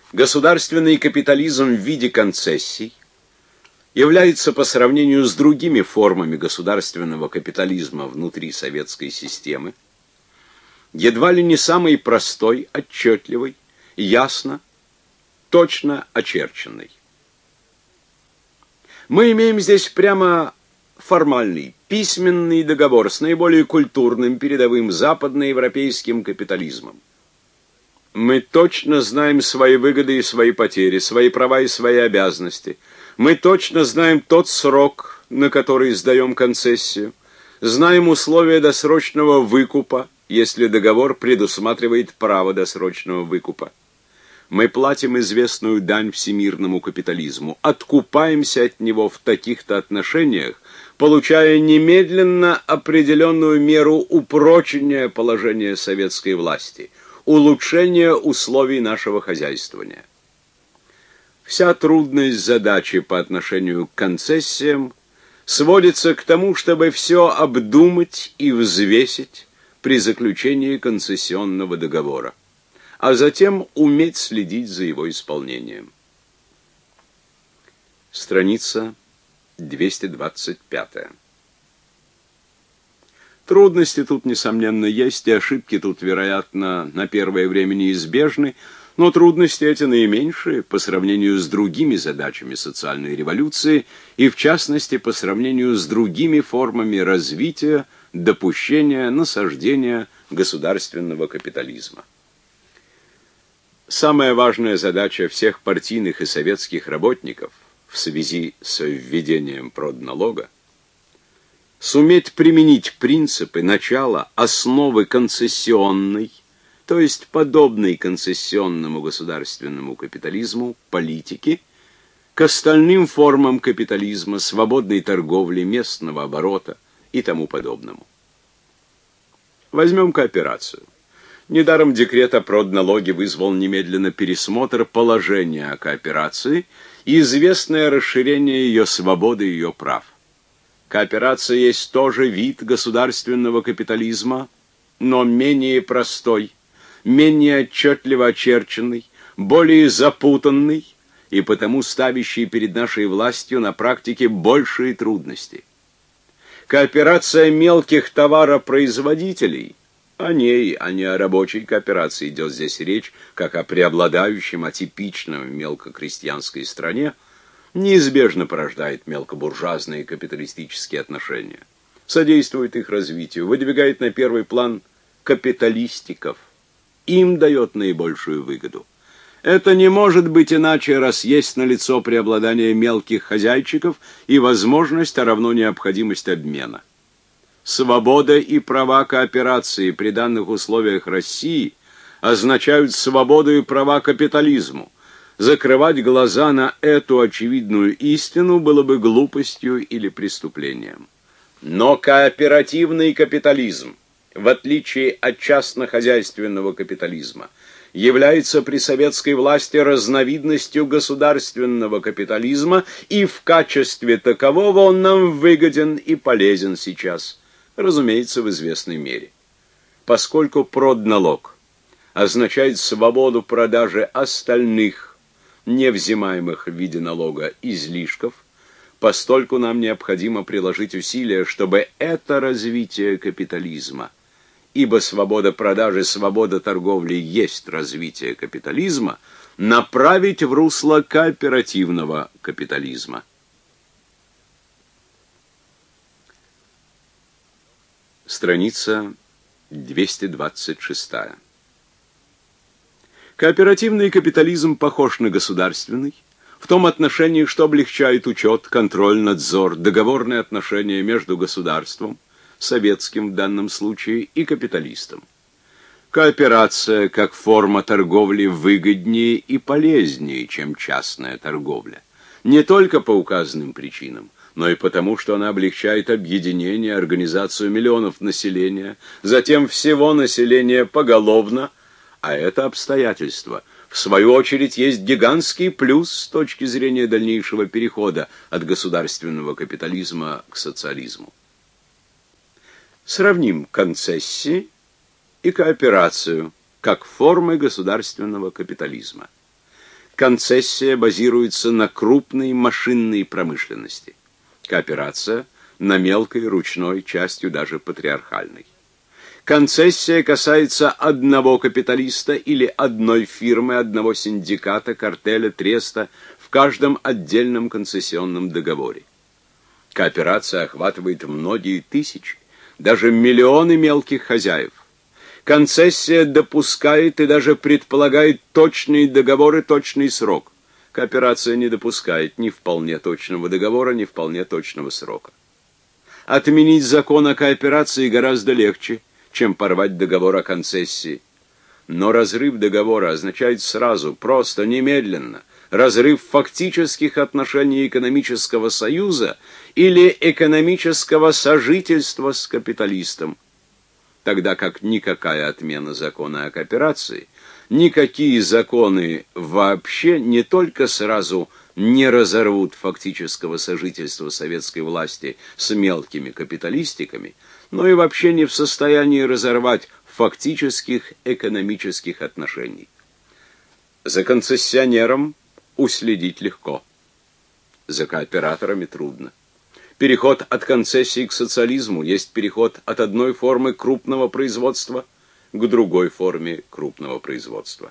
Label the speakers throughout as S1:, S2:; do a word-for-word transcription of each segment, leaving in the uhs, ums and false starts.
S1: Государственный капитализм в виде концессий является по сравнению с другими формами государственного капитализма внутри советской системы едва ли не самый простой, отчетливый, ясно, точно очерченный. Мы имеем здесь прямо формальный, письменный договор с наиболее культурным, передовым западноевропейским капитализмом. Мы точно знаем свои выгоды и свои потери, свои права и свои обязанности. Мы точно знаем тот срок, на который сдаем концессию, знаем условия досрочного выкупа, если договор предусматривает право досрочного выкупа. Мы платим известную дань всемирному капитализму, откупаемся от него в таких-то отношениях, получая немедленно определенную меру упрочения положения советской власти, улучшения условий нашего хозяйствования. Вся трудность задачи по отношению к концессиям сводится к тому, чтобы все обдумать и взвесить при заключении концессионного договора, а затем уметь следить за его исполнением. Страница двести двадцать пятая. Трудности тут, несомненно, есть, и ошибки тут, вероятно, на первое время неизбежны, но трудности эти наименьшие по сравнению с другими задачами социальной революции и, в частности, по сравнению с другими формами развития, допущения, насаждения государственного капитализма. Самая важная задача всех партийных и советских работников в связи с введением продналога — суметь применить принципы, начала, основы концессионной, то есть подобной концессионному государственному капитализму, политики, к остальным формам капитализма, свободной торговли, местного оборота и тому подобному. Возьмем кооперацию. Недаром декрет о продналоге вызвал немедленно пересмотр положения о кооперации и известное расширение ее свободы и ее прав. Кооперация есть тоже вид государственного капитализма, но менее простой, менее отчетливо очерченный, более запутанный и потому ставящий перед нашей властью на практике большие трудности. Кооперация мелких товаропроизводителей, о ней, а не о рабочей кооперации идет здесь речь, как о преобладающем, атипичном мелкокрестьянской стране, неизбежно порождает мелкобуржуазные капиталистические отношения, содействует их развитию, выдвигает на первый план капиталистиков, им дает наибольшую выгоду. Это не может быть иначе, раз есть налицо преобладание мелких хозяйчиков и возможность, а равно необходимость обмена. Свобода и права кооперации при данных условиях России означают свободу и права капитализму. Закрывать глаза на эту очевидную истину было бы глупостью или преступлением. Но кооперативный капитализм, в отличие от частнохозяйственного капитализма, является при советской власти разновидностью государственного капитализма, и в качестве такового он нам выгоден и полезен сейчас, разумеется, в известной мере. Поскольку продналог означает свободу продажи остальных, не взимаемых в виде налога излишков, постольку нам необходимо приложить усилия, чтобы это развитие капитализма, ибо свобода продажи, свобода торговли есть развитие капитализма, направить в русло кооперативного капитализма. Страница двести двадцать шестая. Кооперативный капитализм похож на государственный в том отношении, что облегчает учет, контроль, надзор, договорные отношения между государством, советским в данном случае, и капиталистом. Кооперация как форма торговли выгоднее и полезнее, чем частная торговля. Не только по указанным причинам, но и потому, что она облегчает объединение, организацию миллионов населения, затем всего населения поголовно, а это обстоятельство, в свою очередь, есть гигантский плюс с точки зрения дальнейшего перехода от государственного капитализма к социализму. Сравним концессии и кооперацию как формы государственного капитализма. Концессия базируется на крупной машинной промышленности. Кооперация на мелкой, ручной, частью даже патриархальной. Концессия касается одного капиталиста или одной фирмы, одного синдиката, картеля, треста в каждом отдельном концессионном договоре. Кооперация охватывает многие тысячи, даже миллионы мелких хозяев. Концессия допускает и даже предполагает точные договоры, точный срок. Кооперация не допускает ни вполне точного договора, ни вполне точного срока. Отменить закон о кооперации гораздо легче, чем порвать договор о концессии. Но разрыв договора означает сразу, просто, немедленно, разрыв фактических отношений экономического союза или экономического сожительства с капиталистом, тогда как никакая отмена закона о кооперации, никакие законы вообще не только сразу не разорвут фактического сожительства советской власти с мелкими капиталистиками, но и вообще не в состоянии разорвать фактических экономических отношений. За концессионером уследить легко, за кооператорами трудно. Переход от концессии к социализму есть переход от одной формы крупного производства к другой форме крупного производства.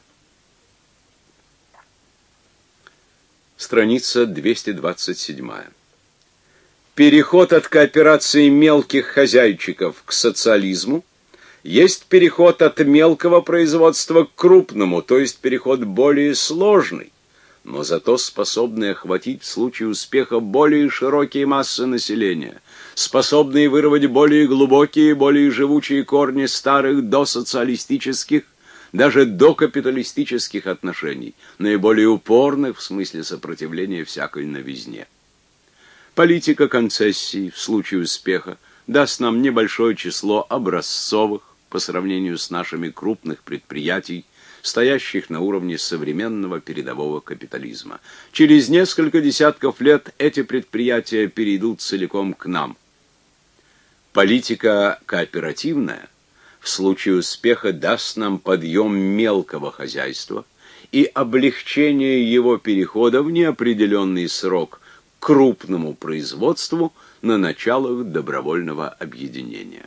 S1: Страница двести двадцать семь. Переход от кооперации мелких хозяйчиков к социализму есть переход от мелкого производства к крупному, то есть переход более сложный, но зато способный охватить в случае успеха более широкие массы населения, способный вырвать более глубокие, более живучие корни старых досоциалистических, даже докапиталистических отношений, наиболее упорных в смысле сопротивления всякой новизне. Политика концессий в случае успеха даст нам небольшое число образцовых по сравнению с нашими крупных предприятий, стоящих на уровне современного передового капитализма. Через несколько десятков лет эти предприятия перейдут целиком к нам. Политика кооперативная в случае успеха даст нам подъем мелкого хозяйства и облегчение его перехода в неопределенный срок к крупному производству на началах добровольного объединения.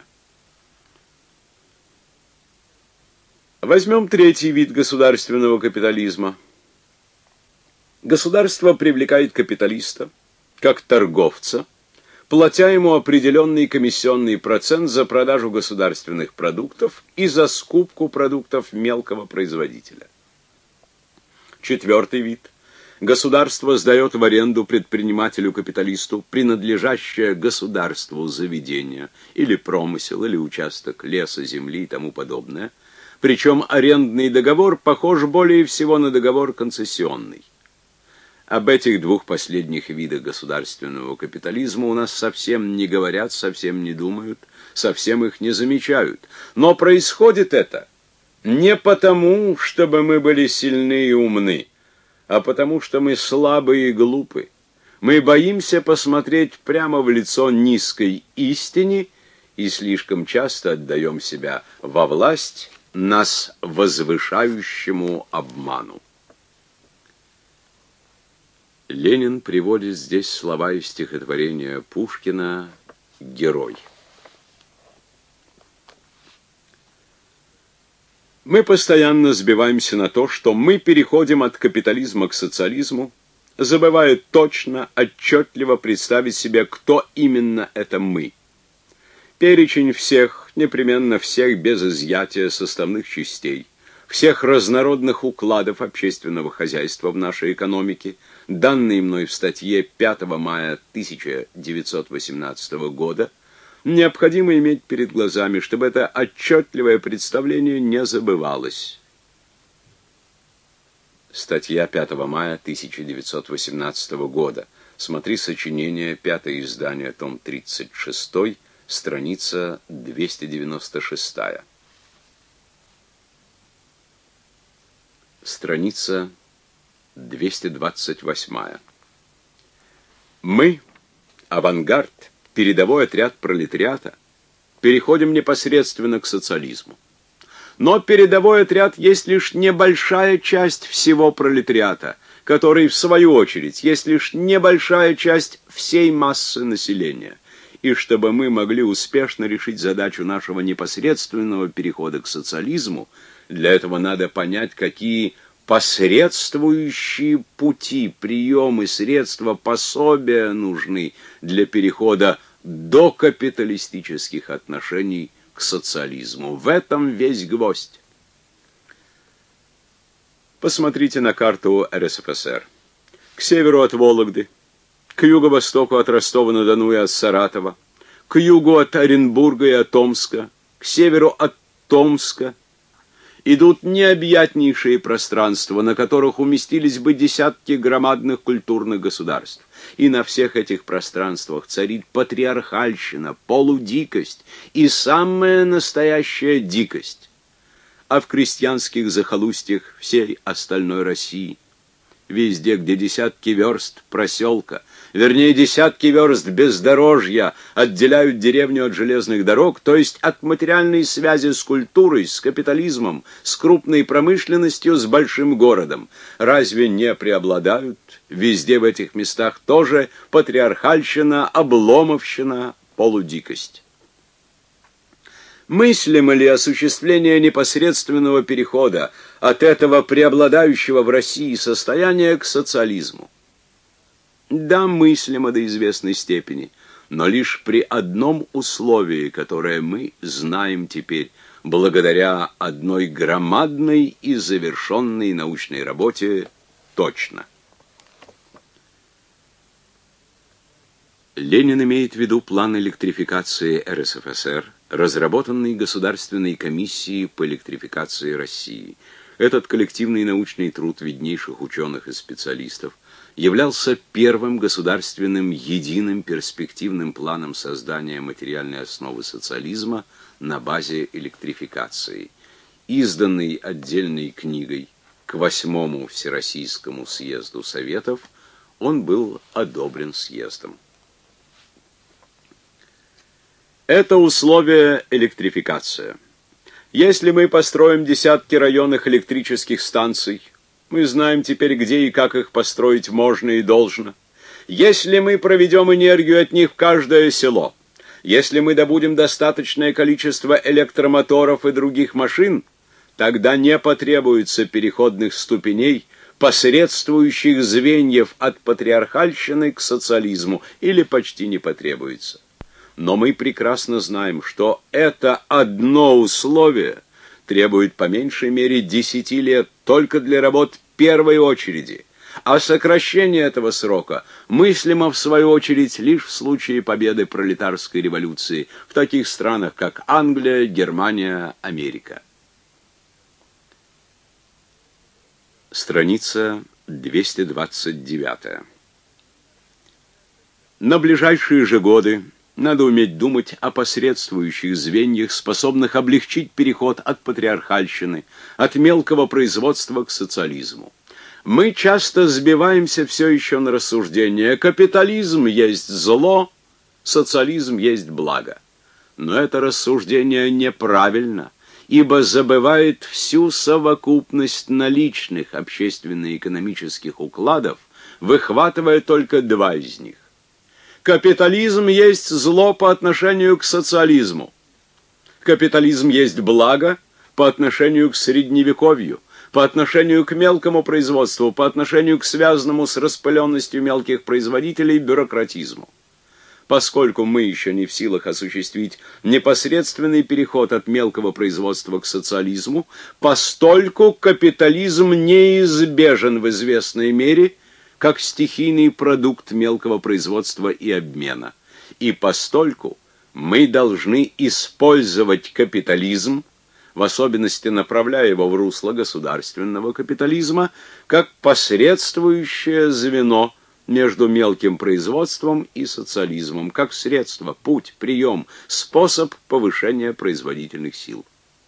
S1: Возьмем третий вид государственного капитализма. Государство привлекает капиталиста как торговца, платя ему определенный комиссионный процент за продажу государственных продуктов и за скупку продуктов мелкого производителя. Четвертый вид. Государство сдает в аренду предпринимателю-капиталисту принадлежащее государству заведение или промысел, или участок леса, земли и тому подобное. Причем арендный договор похож более всего на договор концессионный. Об этих двух последних видах государственного капитализма у нас совсем не говорят, совсем не думают, совсем их не замечают. Но происходит это не потому, чтобы мы были сильны и умны, а потому, что мы слабы и глупы. Мы боимся посмотреть прямо в лицо низкой истине и слишком часто отдаем себя во власть нас возвышающему обману. Ленин приводит здесь слова из стихотворения Пушкина «Герой». Мы постоянно сбиваемся на то, что мы переходим от капитализма к социализму, забывая точно, отчетливо представить себе, кто именно это мы. Перечень всех, непременно всех без изъятия составных частей, всех разнородных укладов общественного хозяйства в нашей экономике, данные мной в статье пятого мая тысяча девятьсот восемнадцатого года, необходимо иметь перед глазами, чтобы это отчетливое представление не забывалось. Статья пятого мая тысяча девятьсот восемнадцатого года. Смотри сочинение, пятое издание, том тридцать шесть, страница двести девяносто шесть. Страница двести двадцать восемь. Мы, авангард, передовой отряд пролетариата, переходим непосредственно к социализму. Но передовой отряд есть лишь небольшая часть всего пролетариата. который, в свою очередь, есть лишь небольшая часть всей массы населения. И чтобы мы могли успешно решить задачу нашего непосредственного перехода к социализму, для этого надо понять, какие посредствующие пути, приемы, средства, пособия нужны для перехода до капиталистических отношений к социализму. В этом весь гвоздь. Посмотрите на карту эр эс эф эс эр. К северу от Вологды, к юго-востоку от Ростова-на-Дону и от Саратова, к югу от Оренбурга и от Омска, к северу от Томска идут необъятнейшие пространства, на которых уместились бы десятки громадных культурных государств. И на всех этих пространствах царит патриархальщина, полудикость и самая настоящая дикость. А в крестьянских захолустьях всей остальной России, везде, где десятки верст проселка, вернее, десятки верст бездорожья отделяют деревню от железных дорог, то есть от материальной связи с культурой, с капитализмом, с крупной промышленностью, с большим городом, разве не преобладают везде в этих местах тоже патриархальщина, обломовщина, полудикость? Мыслимо ли осуществление непосредственного перехода от этого преобладающего в России состояния к социализму? Да, мыслимо до известной степени, но лишь при одном условии, которое мы знаем теперь, благодаря одной громадной и завершенной научной работе точно. Ленин имеет в виду план электрификации эр эс эф эс эр, разработанный Государственной комиссией по электрификации России. Этот коллективный научный труд виднейших ученых и специалистов являлся первым государственным единым перспективным планом создания материальной основы социализма на базе электрификации. Изданный отдельной книгой к восьмому Всероссийскому съезду Советов, он был одобрен съездом. Это условие электрификация. Если мы построим десятки районных электрических станций, мы знаем теперь, где и как их построить можно и должно. Если мы проведем энергию от них в каждое село, если мы добудем достаточное количество электромоторов и других машин, тогда не потребуется переходных ступеней, посредствующих звеньев от патриархальщины к социализму, или почти не потребуется. Но мы прекрасно знаем, что это одно условие требует по меньшей мере десяти лет только для работ первой очереди, а сокращение этого срока мыслимо в свою очередь лишь в случае победы пролетарской революции в таких странах, как Англия, Германия, Америка. Страница двести двадцать девять. На ближайшие же годы надо уметь думать о посредствующих звеньях, способных облегчить переход от патриархальщины, от мелкого производства к социализму. Мы часто сбиваемся все еще на рассуждение: капитализм есть зло, социализм есть благо. Но это рассуждение неправильно, ибо забывает всю совокупность наличных общественно-экономических укладов, выхватывая только два из них. Капитализм есть зло по отношению к социализму. Капитализм есть благо по отношению к средневековью, по отношению к мелкому производству, по отношению к связанному с распыленностью мелких производителей бюрократизму. Поскольку мы еще не в силах осуществить непосредственный переход от мелкого производства к социализму, постольку капитализм неизбежен в известной мере как стихийный продукт мелкого производства и обмена. И постольку мы должны использовать капитализм, в особенности направляя его в русло государственного капитализма, как посредствующее звено между мелким производством и социализмом, как средство, путь, прием, способ повышения производительных сил.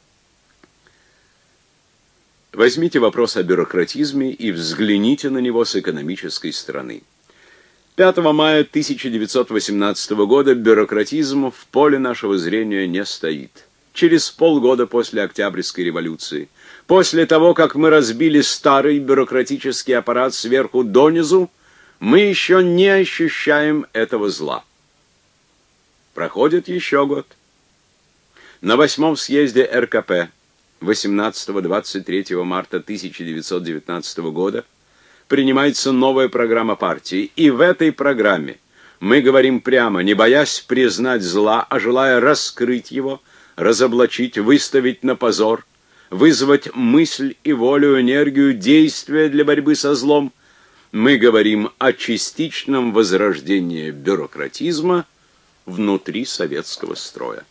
S1: Возьмите вопрос о бюрократизме и взгляните на него с экономической стороны. пятого мая тысяча девятьсот восемнадцатого года бюрократизм в поле нашего зрения не стоит. Через полгода после Октябрьской революции После того, как мы разбили старый бюрократический аппарат сверху донизу, мы еще не ощущаем этого зла. Проходит еще год. На восьмом съезде эр ка пэ восемнадцатого-двадцать третьего марта тысяча девятьсот девятнадцатого года принимается новая программа партии, и в этой программе мы говорим прямо, не боясь признать зла, а желая раскрыть его, разоблачить, выставить на позор, вызвать мысль и волю, энергию, действия для борьбы со злом, мы говорим о частичном возрождении бюрократизма внутри советского строя.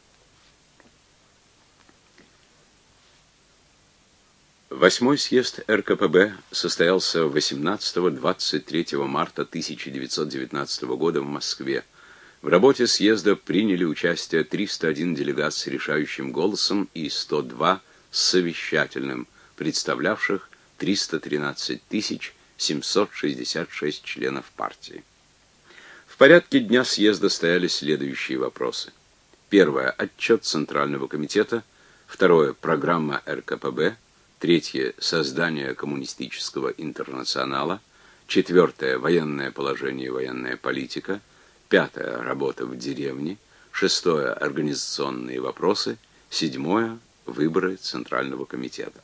S1: Восьмой съезд эр ка пэ бэ состоялся восемнадцатого-двадцать третьего марта тысяча девятьсот девятнадцатого года в Москве. В работе съезда приняли участие триста один делегат с решающим голосом и сто два с совещательным, представлявших триста тринадцать тысяч семьсот шестьдесят шесть членов партии. В порядке дня съезда стояли следующие вопросы. Первое — отчет Центрального комитета. Второе — программа эр ка пэ бэ. Третье — создание коммунистического интернационала. Четвертое — военное положение и военная политика. Пятое — работа в деревне. Шестое — организационные вопросы. Седьмое — выборы Центрального комитета.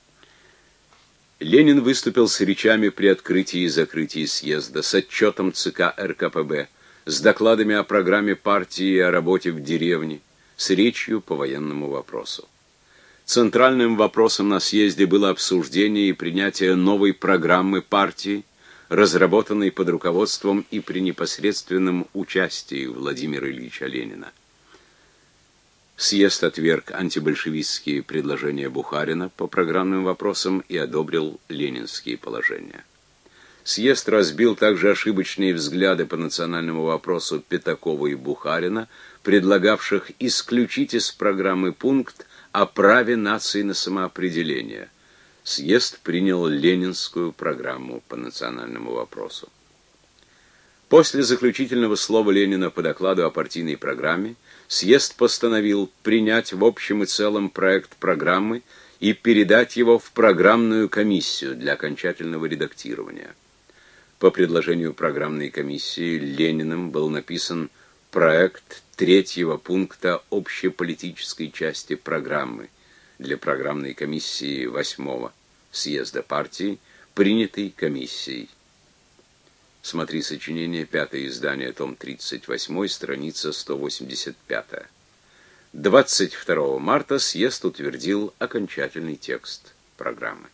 S1: Ленин выступил с речами при открытии и закрытии съезда, с отчетом ЦК эр ка пэ бэ, с докладами о программе партии и о работе в деревне, с речью по военному вопросу. Центральным вопросом на съезде было обсуждение и принятие новой программы партии, разработанной под руководством и при непосредственном участии Владимира Ильича Ленина. Съезд отверг антибольшевистские предложения Бухарина по программным вопросам и одобрил ленинские положения. Съезд разбил также ошибочные взгляды по национальному вопросу Пятакова и Бухарина, предлагавших исключить из программы пункт о праве нации на самоопределение. Съезд принял ленинскую программу по национальному вопросу. После заключительного слова Ленина по докладу о партийной программе съезд постановил принять в общем и целом проект программы и передать его в программную комиссию для окончательного редактирования. По предложению программной комиссии Лениным был написан проект третьего пункта общеполитической части программы для программной комиссии восьмого съезда партии, принятой комиссией. Смотри сочинение, пятое издание, том тридцать восемь, страница сто восемьдесят пять. двадцать второго марта съезд утвердил окончательный текст программы.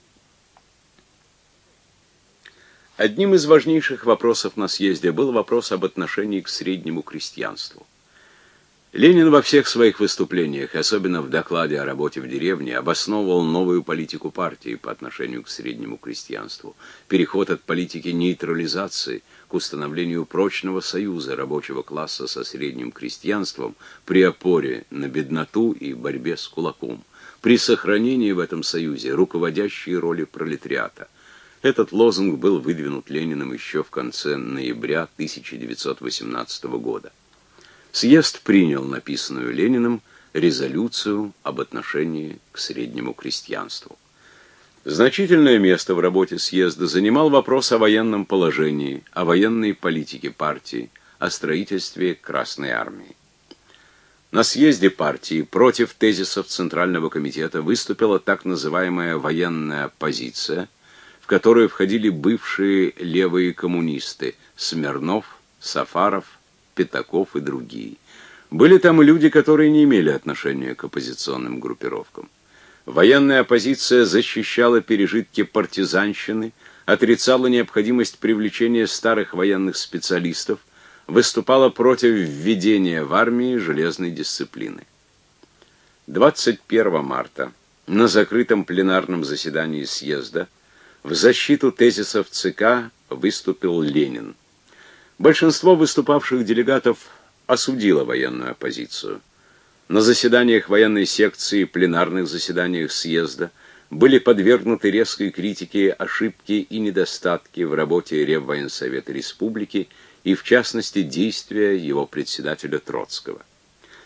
S1: Одним из важнейших вопросов на съезде был вопрос об отношении к среднему крестьянству. Ленин во всех своих выступлениях, особенно в докладе о работе в деревне, обосновывал новую политику партии по отношению к среднему крестьянству, переход от политики нейтрализации к установлению прочного союза рабочего класса со средним крестьянством при опоре на бедноту и борьбе с кулаком, при сохранении в этом союзе руководящей роли пролетариата. Этот лозунг был выдвинут Лениным еще в конце ноября тысяча девятьсот восемнадцатого года. Съезд принял написанную Лениным резолюцию об отношении к среднему крестьянству. Значительное место в работе съезда занимал вопрос о военном положении, о военной политике партии, о строительстве Красной армии. На съезде партии против тезисов Центрального комитета выступила так называемая военная оппозиция, в которую входили бывшие левые коммунисты Смирнов, Сафаров, Пятаков и другие. Были там и люди, которые не имели отношения к оппозиционным группировкам. Военная оппозиция защищала пережитки партизанщины, отрицала необходимость привлечения старых военных специалистов, выступала против введения в армии железной дисциплины. двадцать первого марта на закрытом пленарном заседании съезда в защиту тезисов ЦК выступил Ленин. Большинство выступавших делегатов осудило военную оппозицию. На заседаниях военной секции и пленарных заседаниях съезда были подвергнуты резкой критике ошибки и недостатки в работе Реввоенсовета Республики и, в частности, действия его председателя Троцкого.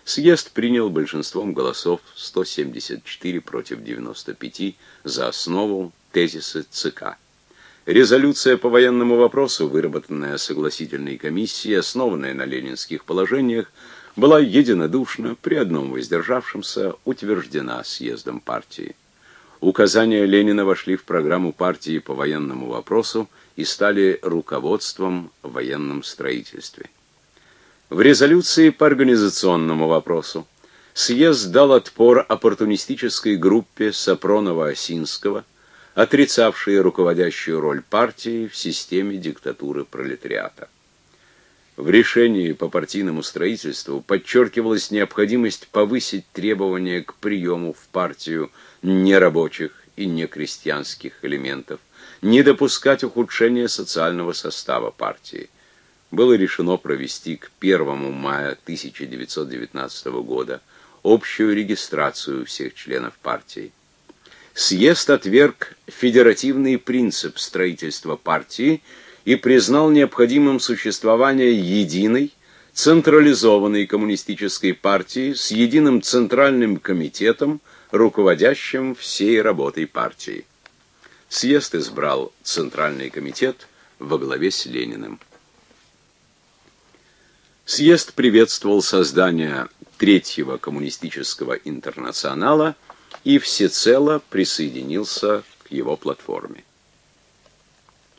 S1: Съезд принял большинством голосов сто семьдесят четыре против девяноста пяти за основу тезисы ЦК. Резолюция по военному вопросу, выработанная согласительной комиссией, основанная на ленинских положениях, была единодушно, при одном воздержавшемся, утверждена съездом партии. Указания Ленина вошли в программу партии по военному вопросу и стали руководством в военном строительстве. В резолюции по организационному вопросу съезд дал отпор оппортунистической группе Сапронова-Осинского, отрицавшей руководящую роль партии в системе диктатуры пролетариата. В решении по партийному строительству подчеркивалась необходимость повысить требования к приему в партию нерабочих и некрестьянских элементов, не допускать ухудшения социального состава партии. Было решено провести к первому мая тысяча девятьсот девятнадцатого года общую регистрацию всех членов партии. Съезд отверг федеративный принцип строительства партии и признал необходимым существование единой, централизованной коммунистической партии с единым центральным комитетом, руководящим всей работой партии. Съезд избрал Центральный комитет во главе с Лениным. Съезд приветствовал создание Третьего коммунистического интернационала и всецело присоединился к его платформе.